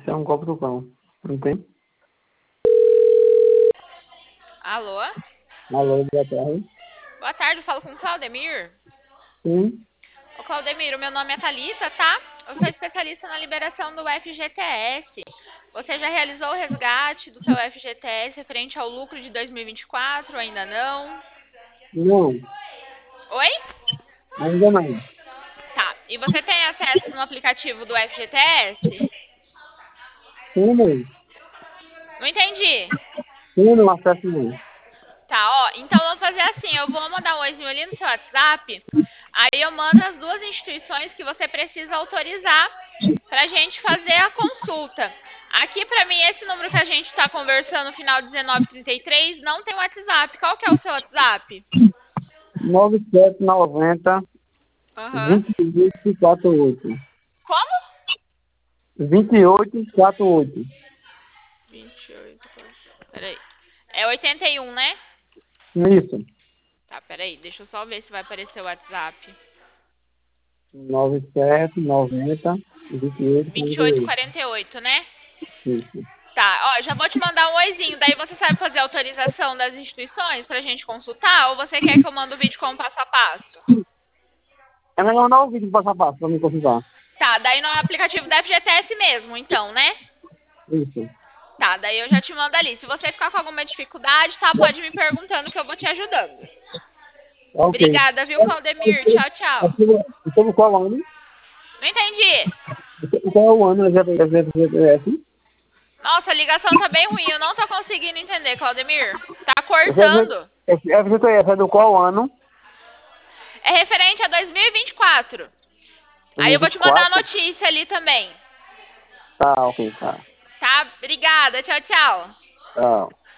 Isso é um copo do cão. Não tem? Alô? Alô, boa tarde. Boa tarde, eu falo com o Claudemir. Sim. Ô Claudemir, o meu nome é Thalissa, tá? Eu sou especialista na liberação do FGTS. Você já realizou o resgate do seu FGTS referente ao lucro de 2024 ou ainda não? Não, Oi? ainda não. Tá. E você tem acesso no aplicativo do FGTS? Sim, não. Não entendi. Sim, não acesso não. Tá, ó, então vamos fazer assim, eu vou mandar um oizinho ali no seu WhatsApp, aí eu mando as duas instituições que você precisa autorizar pra gente fazer a consulta. Aqui pra mim, esse número que a gente tá conversando, final 1933, não tem WhatsApp. Qual que é o seu WhatsApp? 9790 Aham. 2848. Como? 2848. 28. Peraí. É 81, né? Isso. Tá, peraí, deixa eu só ver se vai aparecer o WhatsApp. 9790 2848. 2848, né? Isso. Tá, ó, já vou te mandar um oizinho. Daí você sabe fazer a autorização das instituições pra gente consultar? Ou você quer que eu mande o vídeo com o passo a passo? É melhor mandar o vídeo passo a passo pra me consultar. Tá, daí no aplicativo da FGTS mesmo, então, né? Isso. Tá, daí eu já te mando ali. Se você ficar com alguma dificuldade, tá, pode me perguntando que eu vou te ajudando. Ok. Obrigada, viu, Claudemir? Tchau, tchau. Então, qual ano? Não entendi. Qual é o ano da FGTS? Nossa, a ligação tá bem ruim. Eu não tô conseguindo entender, Claudemir. Tá cortando. FGTS é do qual ano? É referente a 2024. Aí eu vou te mandar a 24? notícia ali também. Tá, ok, tá. Tá? Obrigada. Tchau, tchau. Tchau.